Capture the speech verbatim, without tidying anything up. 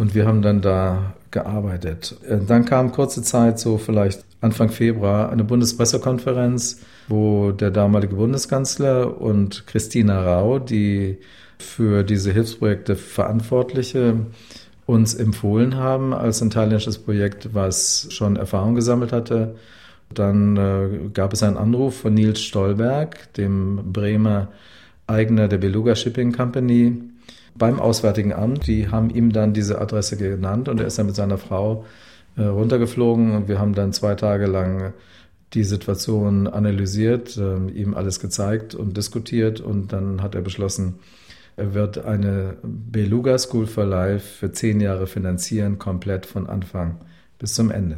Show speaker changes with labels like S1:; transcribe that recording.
S1: Und wir haben dann da gearbeitet. Dann kam kurze Zeit, so vielleicht Anfang Februar, eine Bundespressekonferenz, wo der damalige Bundeskanzler und Christina Rau, die für diese Hilfsprojekte Verantwortliche, uns empfohlen haben als ein thailändisches Projekt, was schon Erfahrung gesammelt hatte. Dann äh, gab es einen Anruf von Nils Stolberg, dem Bremer Eigner der Beluga Shipping Company, beim Auswärtigen Amt. Die haben ihm dann diese Adresse genannt und er ist dann mit seiner Frau äh, runtergeflogen. Und wir haben dann zwei Tage lang die Situation analysiert, äh, ihm alles gezeigt und diskutiert. Und dann hat er beschlossen, er wird eine Beluga School for Life für zehn Jahre finanzieren, komplett von Anfang bis zum Ende.